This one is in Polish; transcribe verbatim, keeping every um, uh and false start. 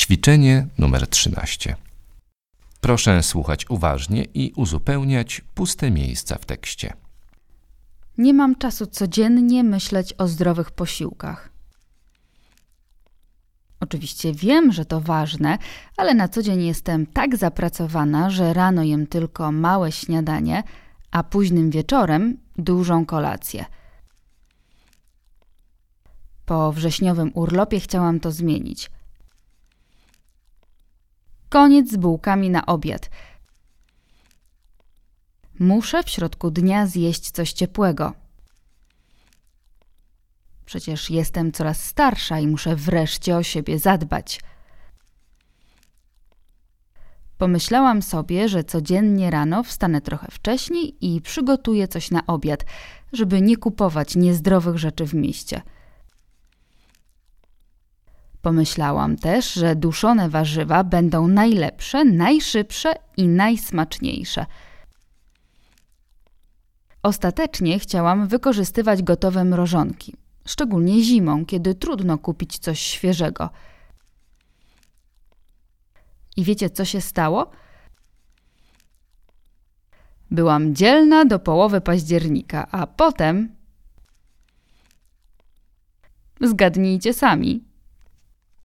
Ćwiczenie numer trzynaście. Proszę słuchać uważnie i uzupełniać puste miejsca w tekście. Nie mam czasu codziennie myśleć o zdrowych posiłkach. Oczywiście wiem, że to ważne, ale na co dzień jestem tak zapracowana, że rano jem tylko małe śniadanie, a późnym wieczorem dużą kolację. Po wrześniowym urlopie chciałam to zmienić. Koniec z bułkami na obiad. Muszę w środku dnia zjeść coś ciepłego. Przecież jestem coraz starsza i muszę wreszcie o siebie zadbać. Pomyślałam sobie, że codziennie rano wstanę trochę wcześniej i przygotuję coś na obiad, żeby nie kupować niezdrowych rzeczy w mieście. Pomyślałam też, że duszone warzywa będą najlepsze, najszybsze i najsmaczniejsze. Ostatecznie chciałam wykorzystywać gotowe mrożonki, szczególnie zimą, kiedy trudno kupić coś świeżego. I wiecie, co się stało? Byłam dzielna do połowy października, a potem... Zgadnijcie sami.